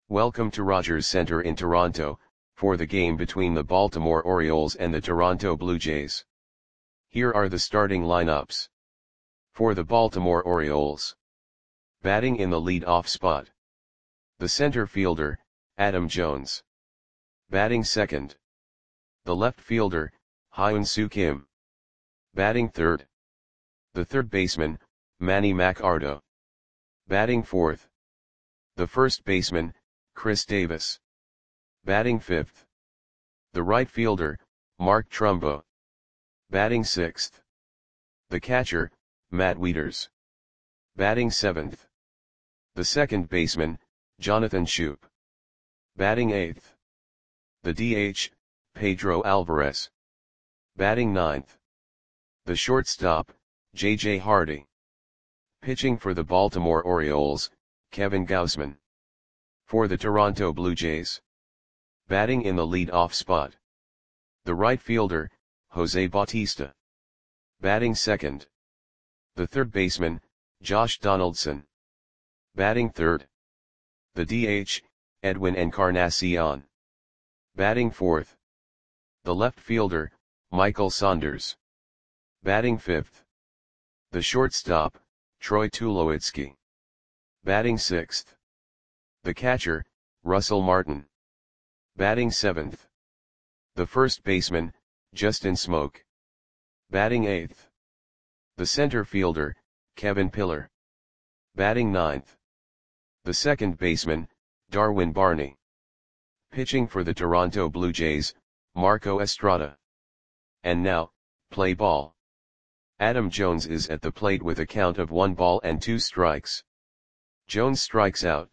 Welcome to Rogers Centre in Toronto, for the game between the Baltimore Orioles and the Toronto Blue Jays. Here are the starting lineups. For the Baltimore Orioles. Batting in the lead-off spot. The center fielder, Adam Jones. Batting second. The left fielder, Hyun-Soo Kim. Batting third. The third baseman, Manny Machado. Batting fourth. The first baseman, Chris Davis. Batting fifth. The right fielder, Mark Trumbo. Batting sixth. The catcher, Matt Wieters. Batting seventh. The second baseman, Jonathan Schoop. Batting eighth. The DH, Pedro Alvarez. Batting ninth. The shortstop, J.J. Hardy. Pitching for the Baltimore Orioles, Kevin Gausman. For the Toronto Blue Jays. Batting in the lead-off spot. The right fielder, Jose Bautista. Batting second. The third baseman, Josh Donaldson. Batting third. The DH, Edwin Encarnacion. Batting fourth. The left fielder, Michael Saunders. Batting fifth. The shortstop, Troy Tulowitzki. Batting sixth. The catcher, Russell Martin. Batting seventh. The first baseman, Justin Smoak. Batting eighth. The center fielder, Kevin Pillar. Batting ninth. The second baseman, Darwin Barney. Pitching for the Toronto Blue Jays, Marco Estrada. And now, play ball. Adam Jones is at the plate with a count of 1 ball and 2 strikes. Jones strikes out.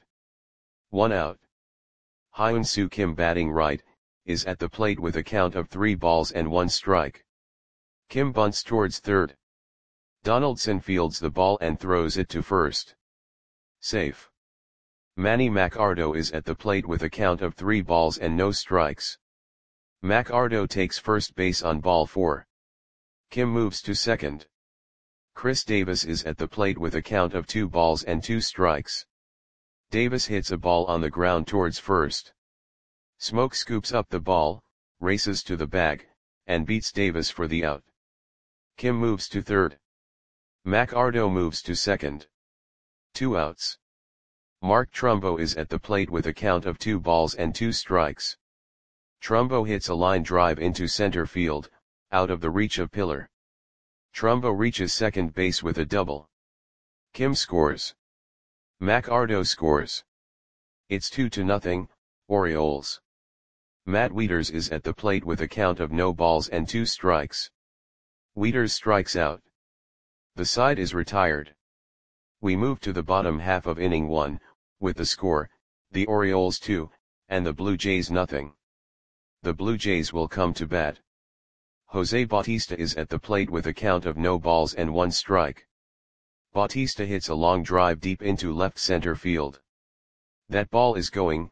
1 out. Hyun-Soo Kim batting right, is at the plate with a count of 3 balls and 1 strike. Kim bunts towards third. Donaldson fields the ball and throws it to first. Safe. Manny Machado is at the plate with a count of 3 balls and no strikes. Machado takes first base on ball 4. Kim moves to second. Chris Davis is at the plate with a count of 2 balls and 2 strikes. Davis hits a ball on the ground towards first. Smoak scoops up the ball, races to the bag, and beats Davis for the out. Kim moves to third. Machado moves to second. 2 outs. Mark Trumbo is at the plate with a count of 2 balls and 2 strikes. Trumbo hits a line drive into center field, out of the reach of Pillar. Trumbo reaches second base with a double. Kim scores. Machado scores. It's 2-0, Orioles. Matt Wieters is at the plate with a count of no balls and 2 strikes. Wieters strikes out. The side is retired. We move to the bottom half of inning 1, with the score, the Orioles 2, and the Blue Jays nothing. The Blue Jays will come to bat. Jose Bautista is at the plate with a count of no balls and 1 strike. Bautista hits a long drive deep into left center field. That ball is going,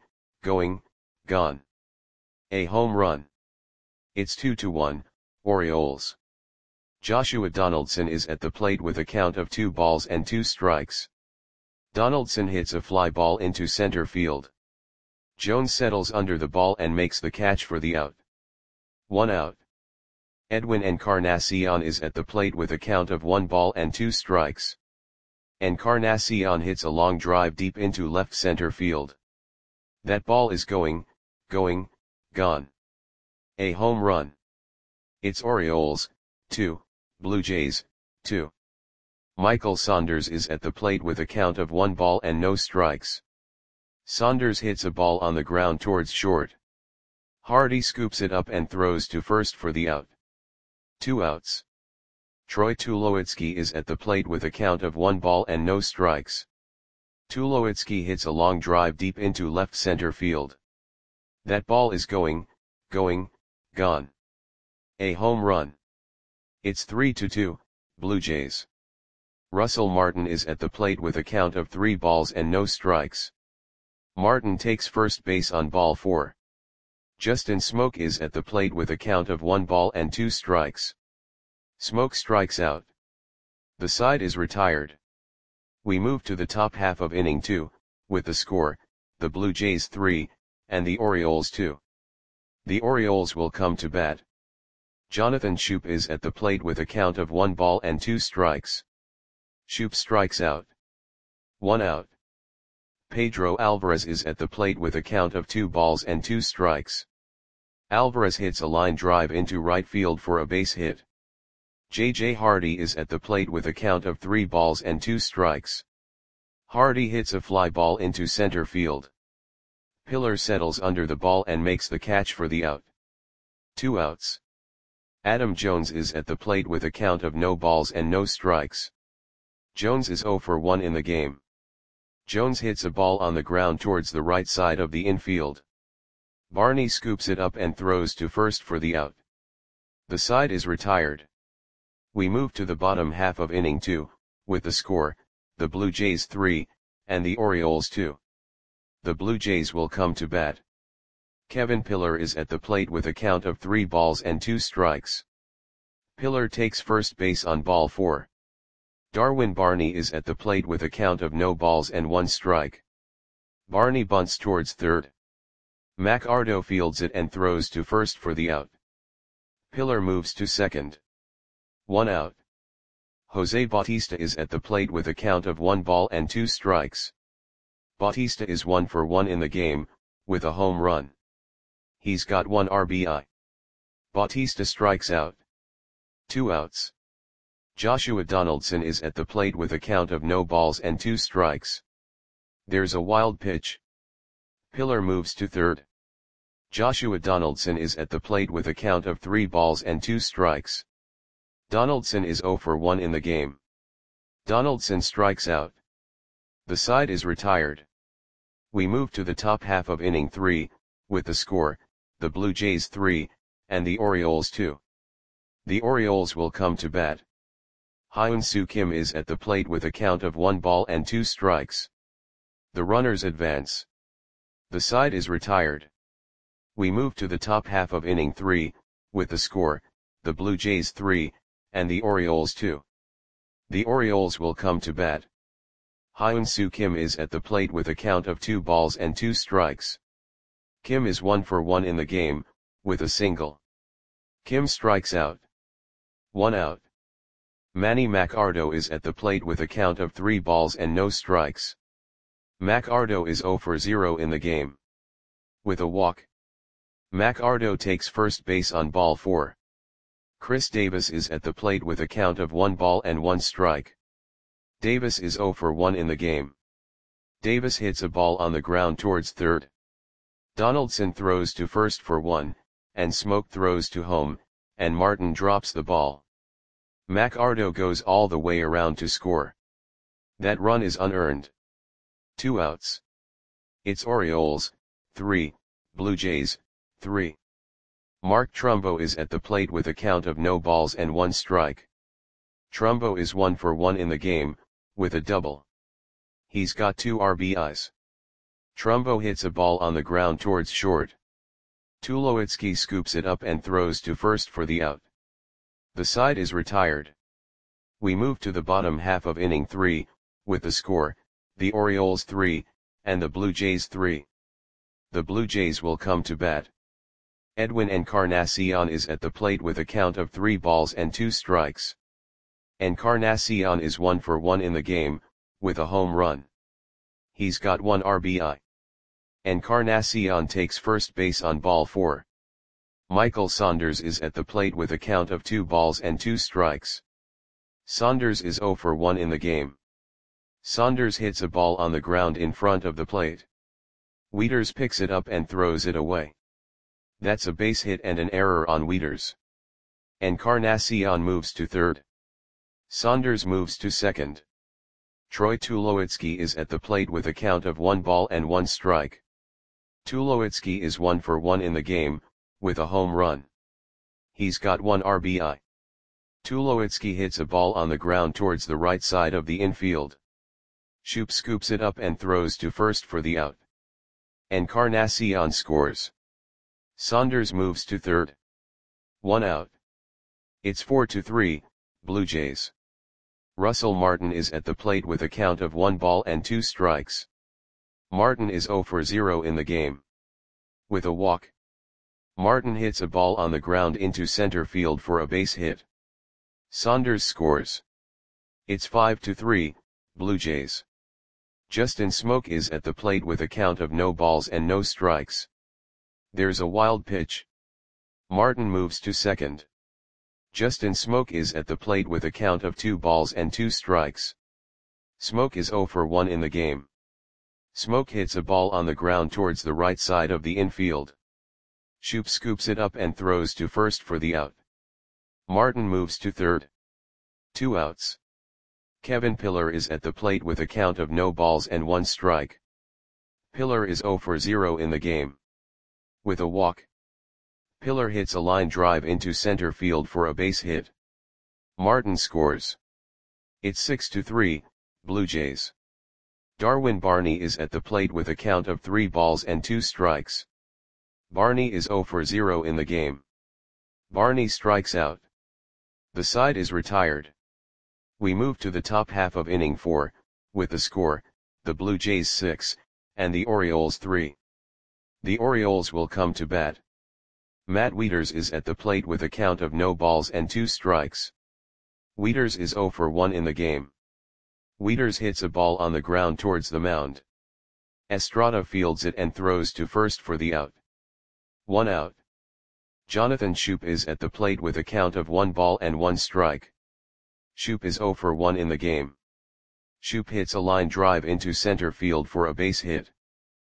gone. A home run. It's 2-1, Orioles. Joshua Donaldson is at the plate with a count of 2 balls and 2 strikes. Donaldson hits a fly ball into center field. Jones settles under the ball and makes the catch for the out. 1 out. Edwin Encarnacion is at the plate with a count of 1 ball and 2 strikes. Encarnacion hits a long drive deep into left center field. That ball is going, gone. A home run. It's Orioles, 2, Blue Jays, 2. Michael Saunders is at the plate with a count of 1 ball and no strikes. Saunders hits a ball on the ground towards short. Hardy scoops it up and throws to first for the out. 2 outs. Troy Tulowitzki is at the plate with a count of 1 ball and no strikes. Tulowitzki hits a long drive deep into left center field. That ball is going, gone. A home run. It's 3-2, Blue Jays. Russell Martin is at the plate with a count of 3 balls and no strikes. Martin takes first base on ball 4. Justin Smoak is at the plate with a count of 1 ball and 2 strikes. Smoak strikes out. The side is retired. We move to the top half of inning 2, with the score, the Blue Jays 3, and the Orioles 2. The Orioles will come to bat. Jonathan Schoop is at the plate with a count of 1 ball and 2 strikes. Schoop strikes out. 1 out. Pedro Alvarez is at the plate with a count of 2 balls and 2 strikes. Alvarez hits a line drive into right field for a base hit. J.J. Hardy is at the plate with a count of 3 balls and 2 strikes. Hardy hits a fly ball into center field. Pillar settles under the ball and makes the catch for the out. 2 outs. Adam Jones is at the plate with a count of no balls and no strikes. Jones is 0 for 1 in the game. Jones hits a ball on the ground towards the right side of the infield. Barney scoops it up and throws to first for the out. The side is retired. We move to the bottom half of inning 2, with the score, the Blue Jays 3, and the Orioles 2. The Blue Jays will come to bat. Kevin Pillar is at the plate with a count of 3 balls and 2 strikes. Pillar takes first base on ball 4. Darwin Barney is at the plate with a count of no balls and 1 strike. Barney bunts towards third. McArdo fields it and throws to first for the out. Pillar moves to second. 1 out. Jose Bautista is at the plate with a count of 1 ball and 2 strikes. Bautista is 1 for 1 in the game, with a home run. He's got 1 RBI. Bautista strikes out. 2 outs. Joshua Donaldson is at the plate with a count of no balls and 2 strikes. There's a wild pitch. Pillar moves to third. Joshua Donaldson is at the plate with a count of 3 balls and 2 strikes. Donaldson is 0 for 1 in the game. Donaldson strikes out. The side is retired. We move to the top half of inning 3, with the score, the Blue Jays 3, and the Orioles 2. The Orioles will come to bat. Hyun-Soo Kim is at the plate with a count of 1 ball and 2 strikes. The runners advance. The side is retired. We move to the top half of inning 3, with the score, the Blue Jays 3, and the Orioles 2. The Orioles will come to bat. Hyun-Soo Kim is at the plate with a count of 2 balls and 2 strikes. Kim is 1 for 1 in the game, with a single. Kim strikes out. 1 out. Manny McArdo is at the plate with a count of 3 balls and no strikes. McArdo is 0 for 0 in the game. With a walk. McArdo takes first base on ball 4. Chris Davis is at the plate with a count of 1 ball and 1 strike. Davis is 0 for 1 in the game. Davis hits a ball on the ground towards third. Donaldson throws to first for 1, and Smoke throws to home, and Martin drops the ball. McArdo goes all the way around to score. That run is unearned. 2 outs. It's Orioles, 3, Blue Jays, 3. Mark Trumbo is at the plate with a count of no balls and 1 strike. Trumbo is 1 for 1 in the game, with a double. He's got 2 RBIs. Trumbo hits a ball on the ground towards short. Tulowitzki scoops it up and throws to first for the out. The side is retired. We move to the bottom half of inning 3, with the score, the Orioles 3, and the Blue Jays 3. The Blue Jays will come to bat. Edwin Encarnacion is at the plate with a count of 3 balls and 2 strikes. Encarnacion is 1 for 1 in the game, with a home run. He's got 1 RBI. Encarnacion takes first base on ball 4. Michael Saunders is at the plate with a count of 2 balls and 2 strikes. Saunders is 0 for 1 in the game. Saunders hits a ball on the ground in front of the plate. Wieters picks it up and throws it away. That's a base hit and an error on Wieters. Encarnacion moves to third. Saunders moves to second. Troy Tulowitzki is at the plate with a count of 1 ball and 1 strike. Tulowitzki is 1 for 1 in the game, with a home run. He's got 1 RBI. Tulowitzki hits a ball on the ground towards the right side of the infield. Schoop scoops it up and throws to first for the out. Encarnacion scores. Saunders moves to third. 1 out. It's 4-3, Blue Jays. Russell Martin is at the plate with a count of 1 ball and 2 strikes. Martin is 0 for 0 in the game. With a walk, Martin hits a ball on the ground into center field for a base hit. Saunders scores. It's 5-3, Blue Jays. Justin Smoak is at the plate with a count of no balls and no strikes. There's a wild pitch. Martin moves to second. Justin Smoak is at the plate with a count of 2 balls and 2 strikes. Smoak is 0 for 1 in the game. Smoak hits a ball on the ground towards the right side of the infield. Shoop scoops it up and throws to first for the out. Martin moves to third. 2 outs. Kevin Pillar is at the plate with a count of no balls and 1 strike. Pillar is 0 for 0 in the game. With a walk, Pillar hits a line drive into center field for a base hit. Martin scores. It's 6-3, Blue Jays. Darwin Barney is at the plate with a count of 3 balls and 2 strikes. Barney is 0 for 0 in the game. Barney strikes out. The side is retired. We move to the top half of inning 4, with the score, the Blue Jays 6, and the Orioles 3. The Orioles will come to bat. Matt Wieters is at the plate with a count of no balls and 2 strikes. Wieters is 0 for 1 in the game. Wieters hits a ball on the ground towards the mound. Estrada fields it and throws to first for the out. 1 out. Jonathan Schoop is at the plate with a count of 1 ball and 1 strike. Schoop is 0 for 1 in the game. Schoop hits a line drive into center field for a base hit.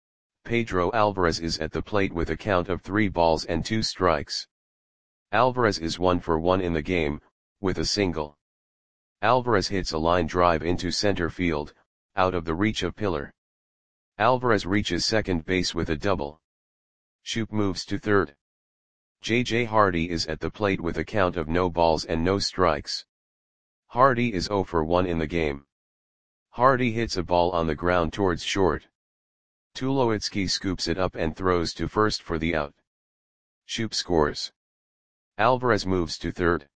Pedro Alvarez is at the plate with a count of 3 balls and 2 strikes. Alvarez is 1 for 1 in the game, with a single. Alvarez hits a line drive into center field, out of the reach of Pillar. Alvarez reaches second base with a double. Schoop moves to third. J.J. Hardy is at the plate with a count of no balls and no strikes. Hardy is 0 for 1 in the game. Hardy hits a ball on the ground towards short. Tulowitzki scoops it up and throws to first for the out. Schoop scores. Alvarez moves to third.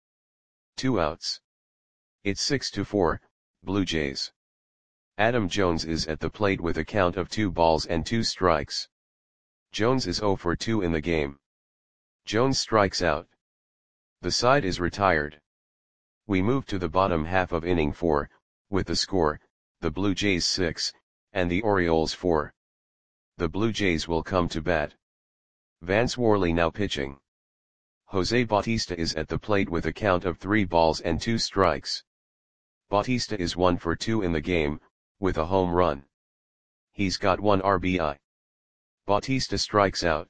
2 outs. It's 6-4, Blue Jays. Adam Jones is at the plate with a count of 2 balls and 2 strikes. Jones is 0 for 2 in the game. Jones strikes out. The side is retired. We move to the bottom half of inning 4, with the score, the Blue Jays 6, and the Orioles 4. The Blue Jays will come to bat. Vance Worley now pitching. Jose Bautista is at the plate with a count of 3 balls and 2 strikes. Bautista is 1 for 2 in the game, with a home run. He's got 1 RBI. Bautista strikes out.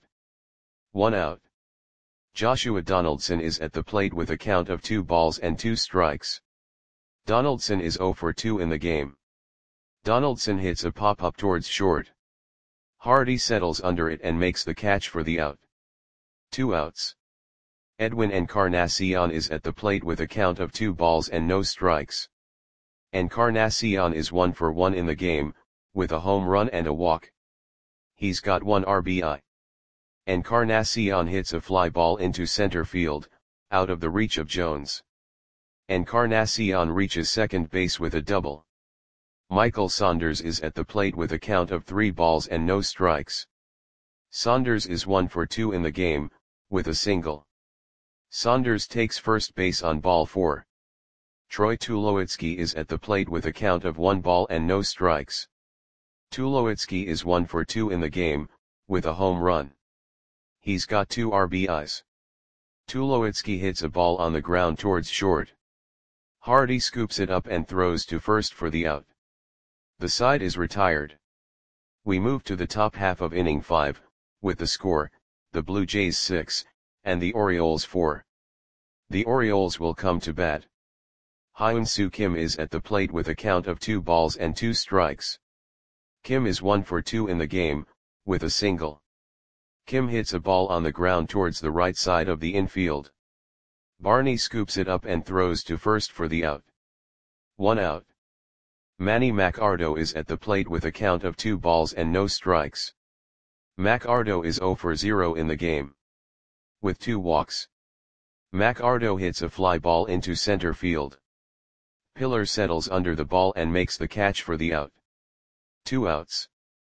1 out. Joshua Donaldson is at the plate with a count of 2 balls and 2 strikes. Donaldson is 0 for 2 in the game. Donaldson hits a pop-up towards short. Hardy settles under it and makes the catch for the out. 2 outs. Edwin Encarnacion is at the plate with a count of 2 balls and no strikes. Encarnacion is 1 for 1 in the game, with a home run and a walk. He's got 1 RBI. Encarnacion hits a fly ball into center field, out of the reach of Jones. Encarnacion reaches second base with a double. Michael Saunders is at the plate with a count of 3 balls and no strikes. Saunders is 1 for 2 in the game, with a single. Saunders takes first base on ball 4. Troy Tulowitzki is at the plate with a count of 1 ball and no strikes. Tulowitzki is 1 for 2 in the game, with a home run. He's got 2 RBIs. Tulowitzki hits a ball on the ground towards short. Hardy scoops it up and throws to first for the out. The side is retired. We move to the top half of inning 5, with the score, the Blue Jays 6, and the Orioles 4. The Orioles will come to bat. Hyun-Soo Kim is at the plate with a count of 2 balls and 2 strikes. Kim is 1 for 2 in the game, with a single. Kim hits a ball on the ground towards the right side of the infield. Barney scoops it up and throws to first for the out. 1 out. Manny Macardo is at the plate with a count of 2 balls and no strikes. Macardo is 0 for 0 in the game. With 2 walks. Macardo hits a fly ball into center field. Pillar settles under the ball and makes the catch for the out. 2 outs.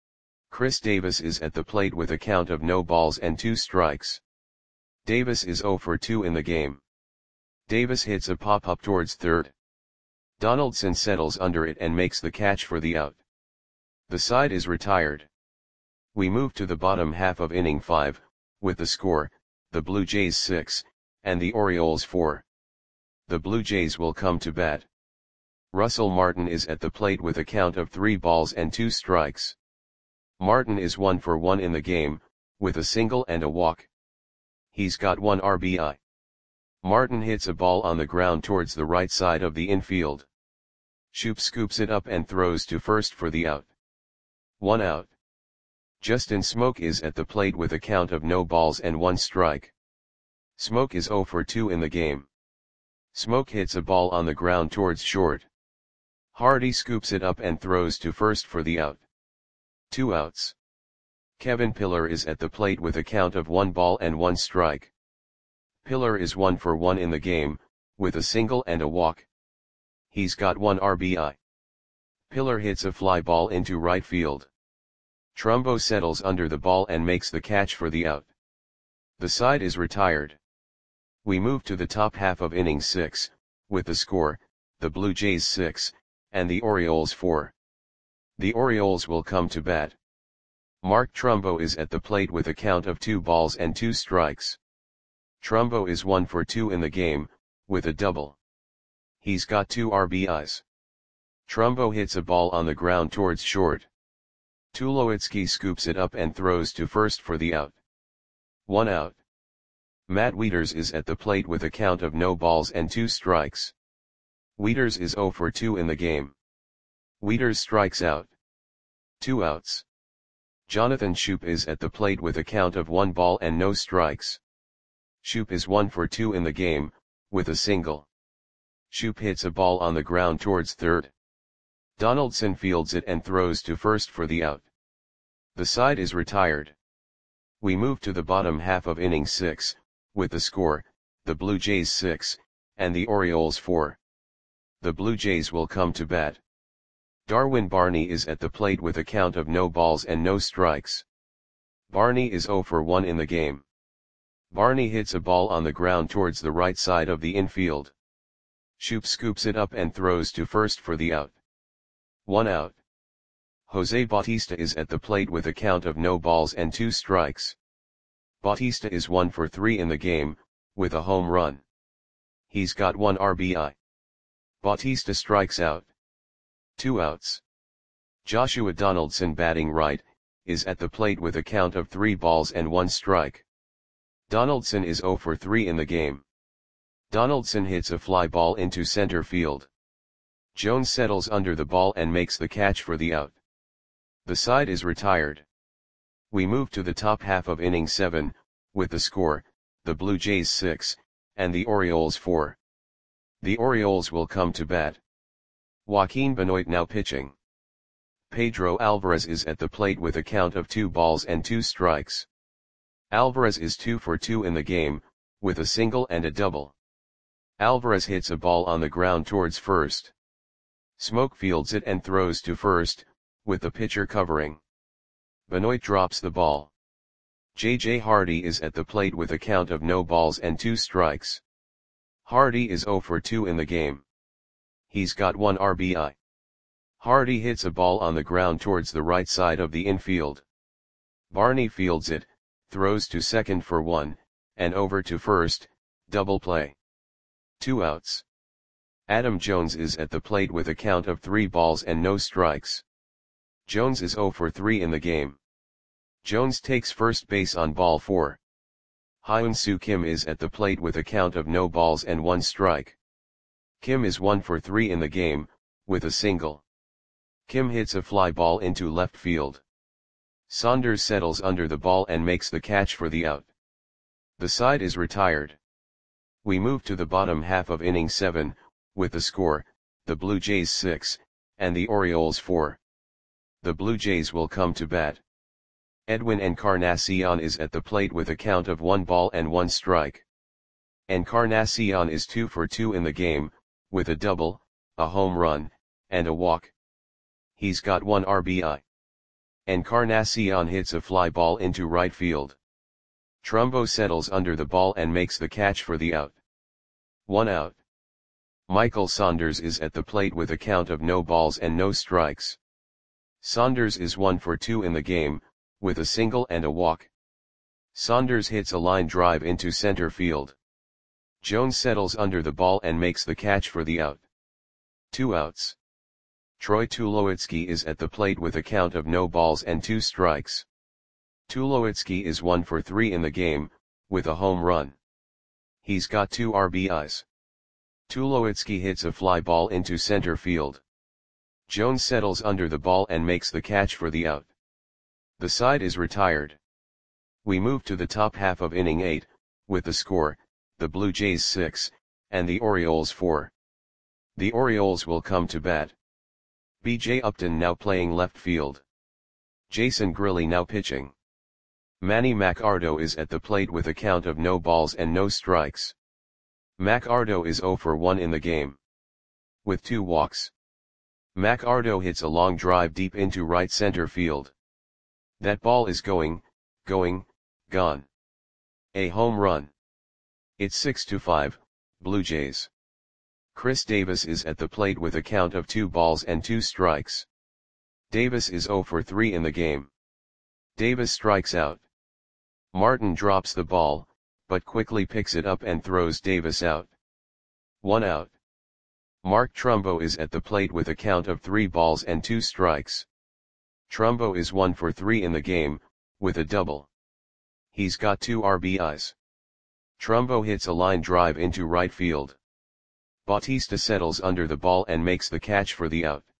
Chris Davis is at the plate with a count of no balls and 2 strikes. Davis is 0 for 2 in the game. Davis hits a pop-up towards third. Donaldson settles under it and makes the catch for the out. The side is retired. We move to the bottom half of inning 5, with the score, the Blue Jays 6, and the Orioles 4. The Blue Jays will come to bat. Russell Martin is at the plate with a count of 3 balls and 2 strikes. Martin is 1 for 1 in the game, with a single and a walk. He's got 1 RBI. Martin hits a ball on the ground towards the right side of the infield. Shoop scoops it up and throws to first for the out. 1 out. Justin Smoke is at the plate with a count of no balls and 1 strike. Smoke is 0 for 2 in the game. Smoke hits a ball on the ground towards short. Hardy scoops it up and throws to first for the out. 2 outs. Kevin Pillar is at the plate with a count of 1 ball and 1 strike. Pillar is 1 for 1 in the game, with a single and a walk. He's got 1 RBI. Pillar hits a fly ball into right field. Trumbo settles under the ball and makes the catch for the out. The side is retired. We move to the top half of inning 6, with the score, the Blue Jays 6, and the Orioles 4. The Orioles will come to bat. Mark Trumbo is at the plate with a count of 2 balls and 2 strikes. Trumbo is 1 for 2 in the game, with a double. He's got 2 RBIs. Trumbo hits a ball on the ground towards short. Tulowitzki scoops it up and throws to first for the out. 1 out. Matt Wieters is at the plate with a count of no balls and 2 strikes. Wieters is 0 for 2 in the game. Wieters strikes out. 2 outs. Jonathan Schoop is at the plate with a count of 1 ball and no strikes. Schoop is 1 for 2 in the game, with a single. Schoop hits a ball on the ground towards third. Donaldson fields it and throws to first for the out. The side is retired. We move to the bottom half of inning 6, with the score, the Blue Jays 6, and the Orioles 4. The Blue Jays will come to bat. Darwin Barney is at the plate with a count of no balls and no strikes. Barney is 0 for 1 in the game. Barney hits a ball on the ground towards the right side of the infield. Schoop scoops it up and throws to first for the out. 1 out. Jose Bautista is at the plate with a count of no balls and 2 strikes. Bautista is 1 for 3 in the game, with a home run. He's got 1 RBI. Bautista strikes out. 2 outs. Joshua Donaldson, batting right, is at the plate with a count of 3 balls and 1 strike. Donaldson is 0 for 3 in the game. Donaldson hits a fly ball into center field. Jones settles under the ball and makes the catch for the out. The side is retired. We move to the top half of inning 7, with the score, the Blue Jays 6, and the Orioles 4. The Orioles will come to bat. Joaquin Benoit now pitching. Pedro Alvarez is at the plate with a count of 2 balls and 2 strikes. Alvarez is 2 for 2 in the game, with a single and a double. Alvarez hits a ball on the ground towards first. Smoke fields it and throws to first, with the pitcher covering. Benoit drops the ball. J.J. Hardy is at the plate with a count of no balls and 2 strikes. Hardy is 0 for 2 in the game. He's got 1 RBI. Hardy hits a ball on the ground towards the right side of the infield. Barney fields it, throws to second for 1, and over to first, double play. 2 outs. Adam Jones is at the plate with a count of 3 balls and no strikes. Jones is 0 for 3 in the game. Jones takes first base on ball 4. Hyun-Soo Kim is at the plate with a count of no balls and 1 strike. Kim is 1 for 3 in the game, with a single. Kim hits a fly ball into left field. Saunders settles under the ball and makes the catch for the out. The side is retired. We move to the bottom half of inning 7, with the score, the Blue Jays 6, and the Orioles 4. The Blue Jays will come to bat. Edwin Encarnacion is at the plate with a count of 1 ball and 1 strike. Encarnacion is 2 for 2 in the game, with a double, a home run, and a walk. He's got 1 RBI. Encarnacion hits a fly ball into right field. Trumbo settles under the ball and makes the catch for the out. 1 out. Michael Saunders is at the plate with a count of no balls and no strikes. Saunders is 1 for 2 in the game, with a single and a walk. Saunders hits a line drive into center field. Jones settles under the ball and makes the catch for the out. 2 outs. Troy Tulowitzki is at the plate with a count of no balls and 2 strikes. Tulowitzki is 1 for 3 in the game, with a home run. He's got 2 RBIs. Tulowitzki hits a fly ball into center field. Jones settles under the ball and makes the catch for the out. The side is retired. We move to the top half of inning 8, with the score, the Blue Jays 6, and the Orioles 4. The Orioles will come to bat. B.J. Upton now playing left field. Jason Grilli now pitching. Manny Machado is at the plate with a count of no balls and no strikes. Machado is 0 for 1 in the game, with 2 walks. Machado hits a long drive deep into right center field. That ball is going, gone. A home run. It's 6-5, Blue Jays. Chris Davis is at the plate with a count of 2 balls and 2 strikes. Davis is 0 for 3 in the game. Davis strikes out. Martin drops the ball, but quickly picks it up and throws Davis out. 1 out. Mark Trumbo is at the plate with a count of 3 balls and 2 strikes. Trumbo is 1 for 3 in the game, with a double. He's got 2 RBIs. Trumbo hits a line drive into right field. Bautista settles under the ball and makes the catch for the out.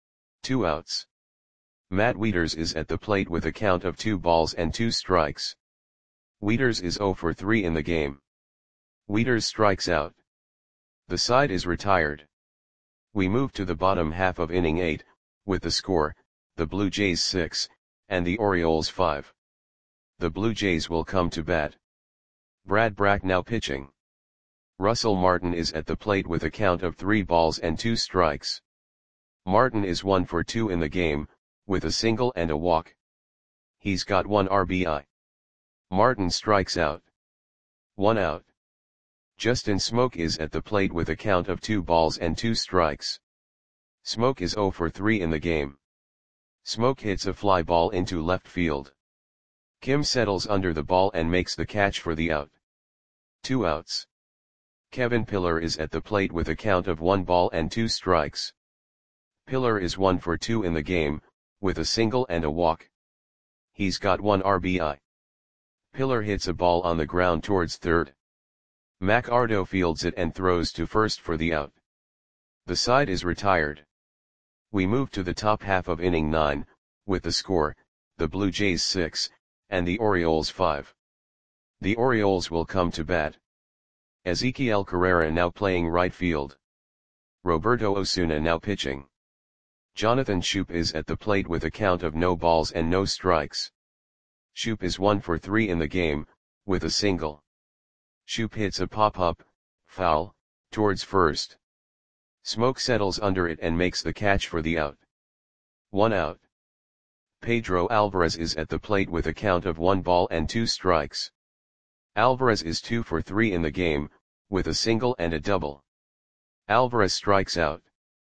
2 outs. Matt Wieters is at the plate with a count of 2 balls and 2 strikes. Wieters is 0 for 3 in the game. Wieters strikes out. The side is retired. We move to the bottom half of inning 8, with the score, the Blue Jays 6, and the Orioles 5. The Blue Jays will come to bat. Brad Brach now pitching. Russell Martin is at the plate with a count of 3 balls and 2 strikes. Martin is 1 for 2 in the game, with a single and a walk. He's got 1 RBI. Martin strikes out. 1 out. Justin Smoke is at the plate with a count of 2 balls and 2 strikes. Smoke is 0 for 3 in the game. Smoke hits a fly ball into left field. Kim settles under the ball and makes the catch for the out. 2 outs. Kevin Pillar is at the plate with a count of 1 ball and 2 strikes. Pillar is 1 for 2 in the game, with a single and a walk. He's got 1 RBI. Pillar hits a ball on the ground towards third. Machado fields it and throws to first for the out. The side is retired. We move to the top half of inning 9, with the score, the Blue Jays 6, and the Orioles 5. The Orioles will come to bat. Ezequiel Carrera now playing right field. Roberto Osuna now pitching. Jonathan Schoop is at the plate with a count of no balls and no strikes. Schoop is 1 for 3 in the game, with a single. Schoop hits a pop-up, foul, towards first. Smoke settles under it and makes the catch for the out. 1 out. Pedro Alvarez is at the plate with a count of 1 ball and 2 strikes. Alvarez is 2 for 3 in the game, with a single and a double. Alvarez strikes out.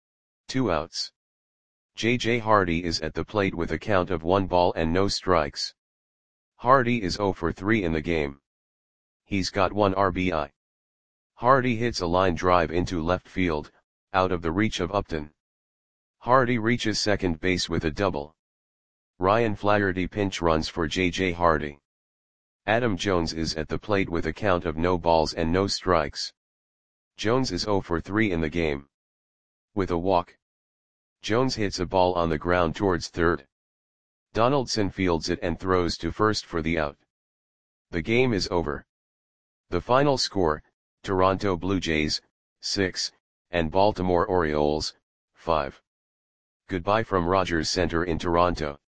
2 outs. J.J. Hardy is at the plate with a count of 1 ball and no strikes. Hardy is 0 for 3 in the game. He's got 1 RBI. Hardy hits a line drive into left field, out of the reach of Upton. Hardy reaches second base with a double. Ryan Flaherty pinch runs for J.J. Hardy. Adam Jones is at the plate with a count of no balls and no strikes. Jones is 0 for 3 in the game. With a walk. Jones hits a ball on the ground towards third. Donaldson fields it and throws to first for the out. The game is over. The final score, Toronto Blue Jays, 6, and Baltimore Orioles, 5. Goodbye from Rogers Center in Toronto.